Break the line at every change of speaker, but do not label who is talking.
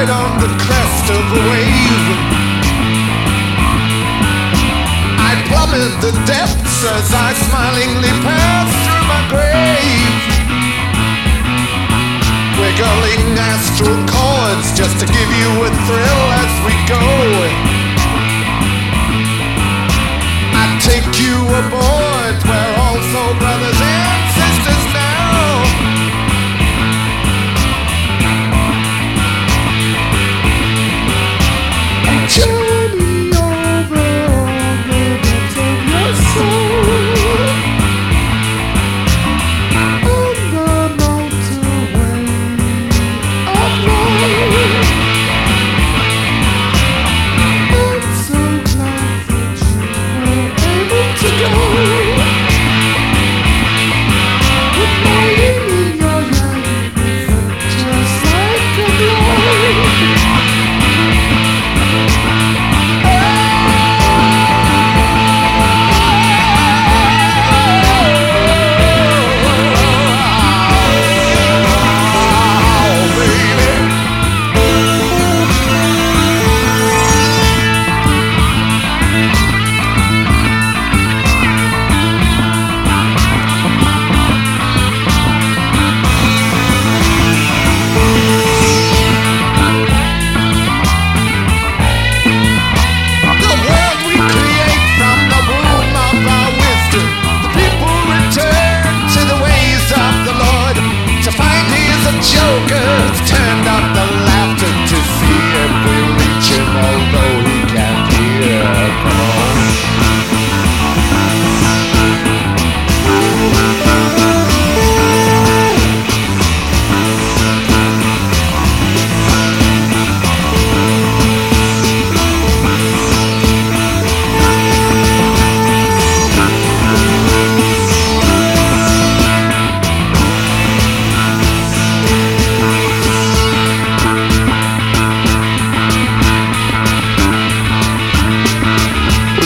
ride on the crest of a wave. I plummet the depths as I smilingly pass through my grave, wiggling astral chords just to give you a thrill as we go. I take you aboard where all so bright